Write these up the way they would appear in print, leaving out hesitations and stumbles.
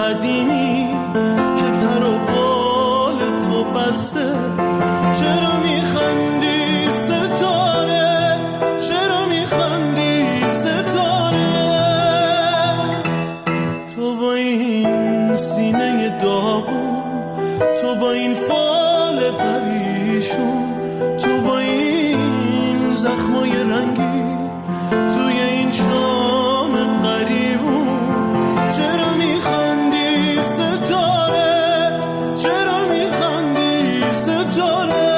قدیمی که پر و بال تو بسته. چرا میخندی ستاره، چرا میخندی ستاره؟ تو با این سینه داغون، تو با این فال پریشون، تو با این زخمای رنگی توی این شام قریبون. چرا میخندی ستاره، چرا میخندی ستاره؟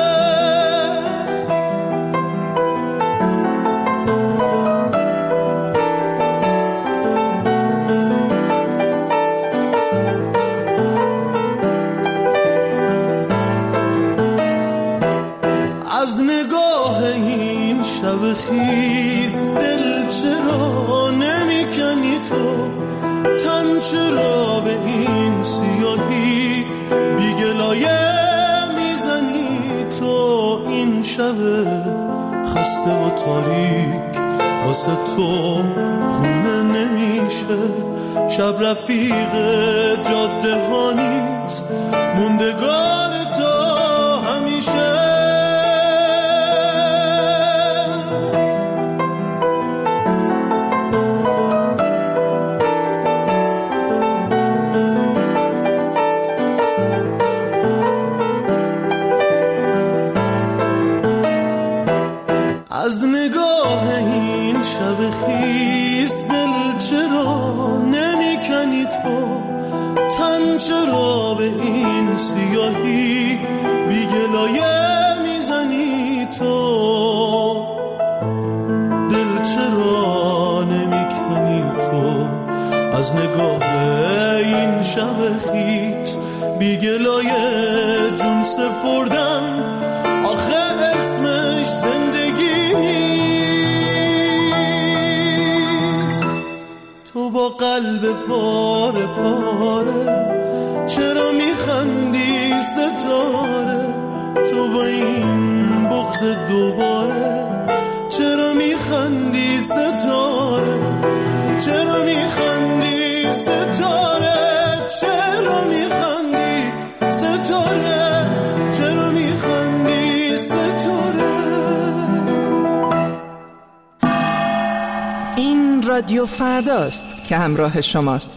از نگاه این شب خیز دل چرا نمیکنی تو؟ تن چرا به این سیاهی بیگلایه میزنی تو؟ این شب خسته و تاریک واسه تو خونه نمیشه. شب رفیق جاده ها نیست، موندگار تو همیشه. از نگاه این شب خیز دل چرا نمیکنی تو؟ تن چرا به این سیاهی بیگلایه میزنی تو؟ دل چرا نمیکنی تو؟ از نگاه این شب خیز بیگلایه جون سپردم، آخه اسمش زندگی نیست. تو با قلب پاره پاره چرا میخندی ستاره؟ تو با این بغض دوباره چرا میخندی ستاره؟ چرا میخندی ستاره؟ چرا میخندی ستاره؟ چرا میخندی ستاره؟ این رادیو فرداست که همراه شماست.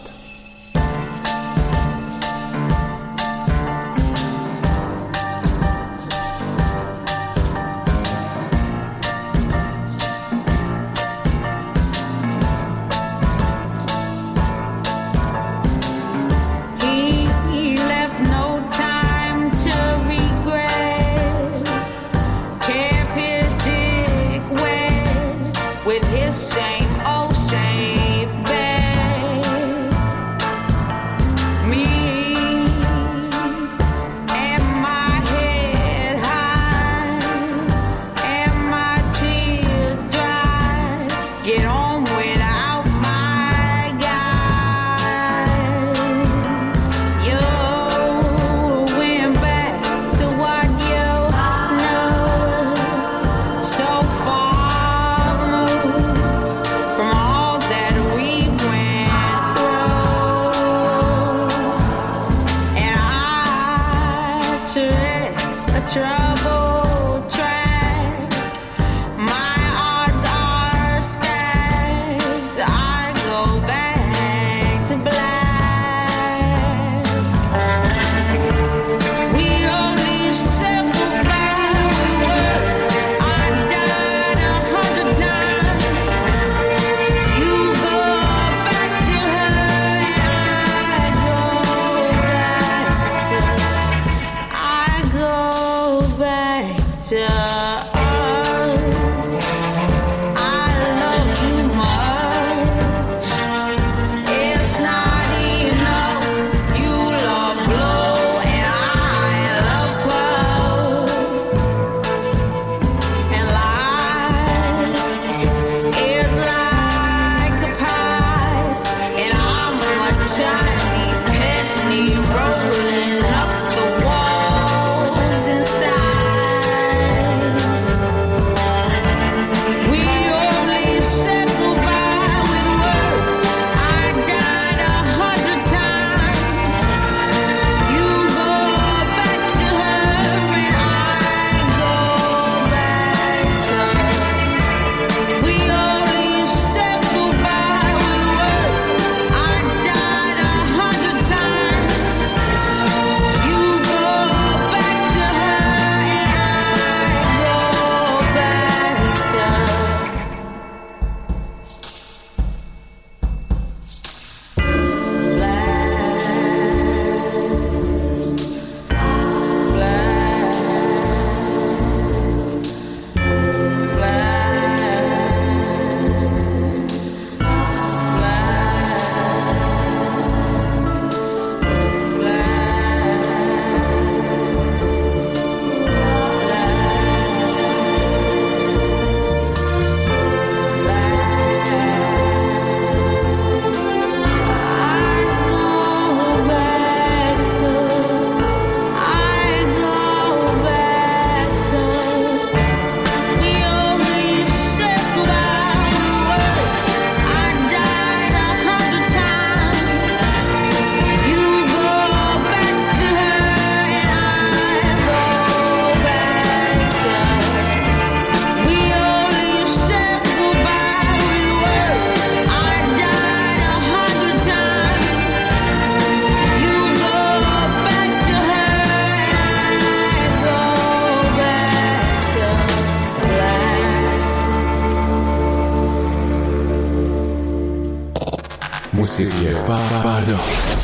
موسیقی فردا.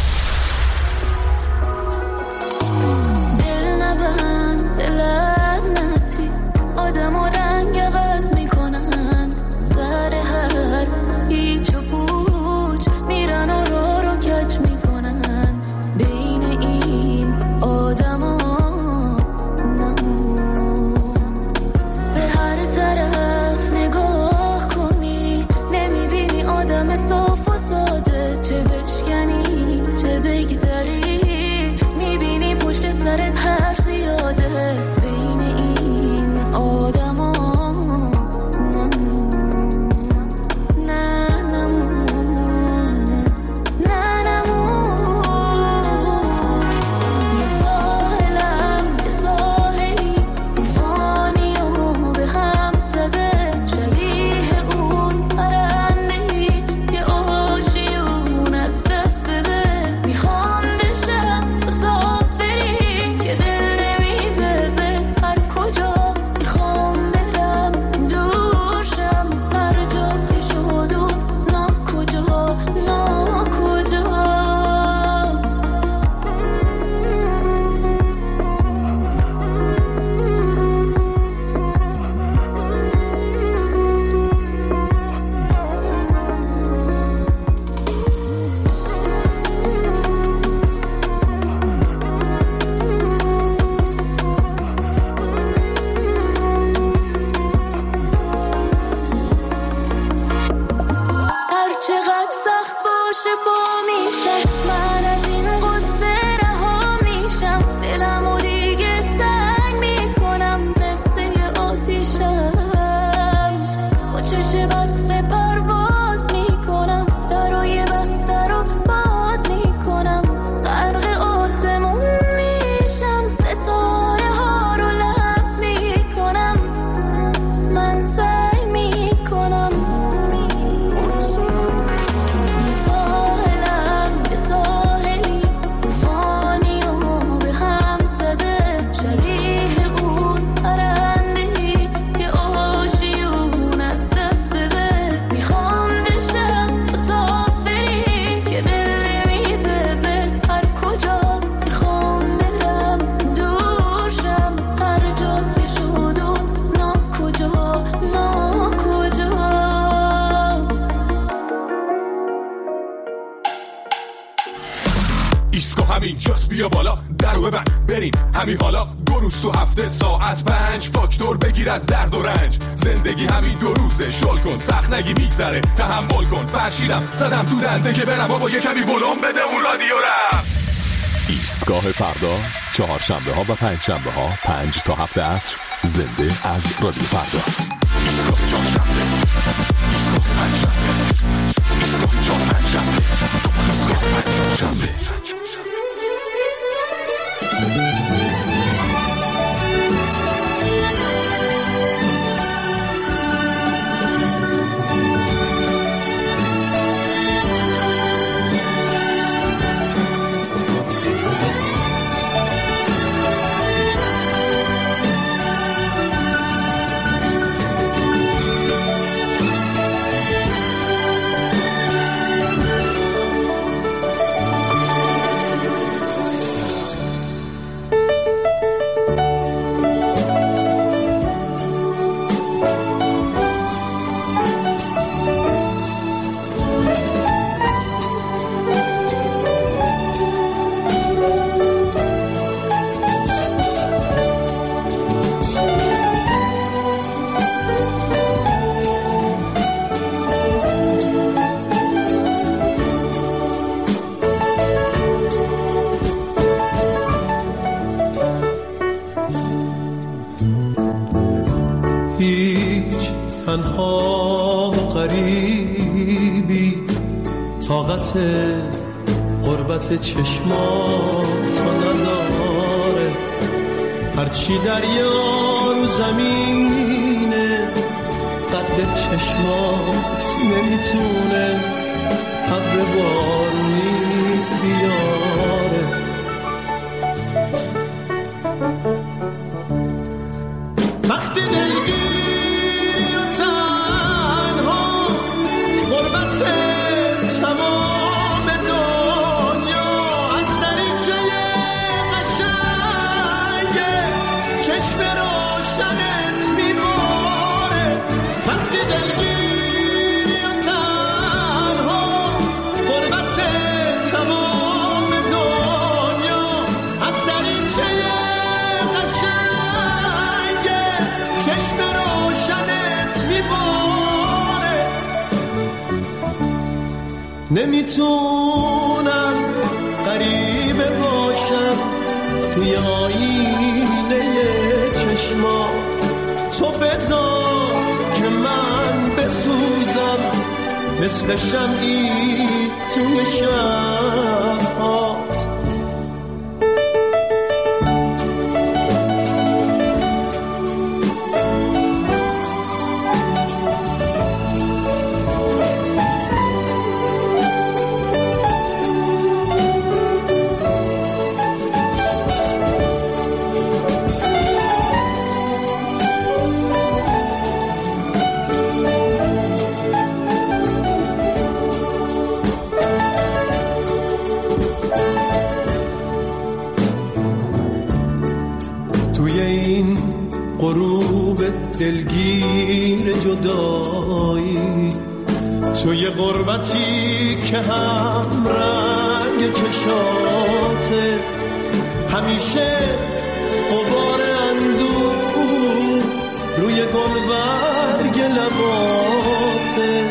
دل نبند دل لعنتی، آدم و رنگ عوض میکنن، سر هر هیچ و پوچ میرن و رو کج میکنن. بین این آدم ها نمون، به هر طرف نگاه کنی نمیبینی آدم صاف و ساده. چه بشکنی چه بگذری میبینی پشت سرت هر زیاده. بین این آدم ها نمون، نه نمون، نه نمون. یه ساحلم یه ساحلی طوفانی و به هم زده، شبیه اون پرندهی یه آشیون از دست بده. میخوام بشم مسافری که دل نمیده به هر کجا. میخوام برم دور شم هر جا که شد و ناکجا ناکجا. هر چقدر سخت باشه پا میشم، من از این قصه رها میشم. دلمو دیگه سنگ میکنم مثل یه آتیشم، با چشم بسته پرواز میکنم، درای بسته رو باز میکنم. غرق آسمون میشم، ستاره ها رو لمس میکنم. من سعی میکنم. یه ساحلم یه ساحلی طوفانی و به هم زده، شبیه اون پرندهی یه آشیون از دست بده. میخوام بشم مسافری که دل نمیده به هر کجا. میخوام برم دور شم هر جا که شد و ناکجا ناکجا. ایستگاه همین جاست، بیا بالا درو ببند بریم همین حالا. دو روز تو هفته ساعت 5 فاکتور بگیر از درد و رنج. زندگی همین دو روزه، شل کن سخت نگی میگذره، تحمل کن. فرشیدم زدم تو دنده که برم بابا یه کمی ولوم بده اون رادیو رم. ایستگاه فردا چهارشنبه ها و پنجشنبه ها 5 تا 7 عصر زنده از رادیو فردا. ایستگاه چهارشنبه، ایستگاه پنجشنبه، ایستگاه چهارشنبه، ایستگاه پنجشنبه. تنها و غریبی، طاقت غربت چشماتو نداره. هرچی دریا رو زمینه قد چشمات نمیتونه ابر بارونی بیاره. وقتی دلگیری و تنها غربت تمام نمیتونم غریبه باشم توی آینه چشما، تو بذار که من بسوزم مثل شمعی توی شب‌هات. دلگیر جدایی توی غربتی که هم رنگ چشاته، همیشه غبار اندوه روی گلبرگ لباته،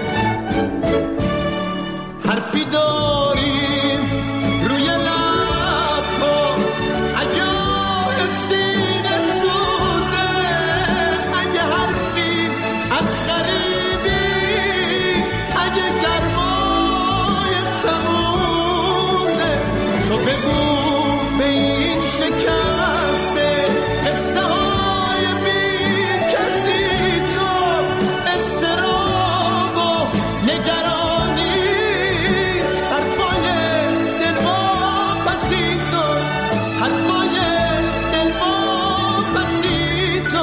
حرفی داریم روی لبها عجای سینه سوزه، اگه حرفی از غریبی، اگه گرمای تموزه، تو بگو به این شکسته قصه های بی کسی، تو استراب و نگرانی، حرفای دلواپسی تو، حرفای دلواپسی تو.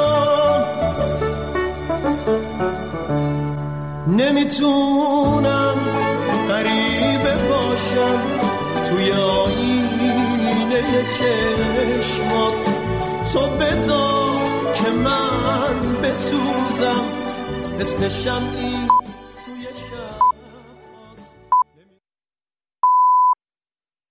نمیتونم غریبه باشم توی آینه چشمات، تو بذار که من بسوزم مثل شمعی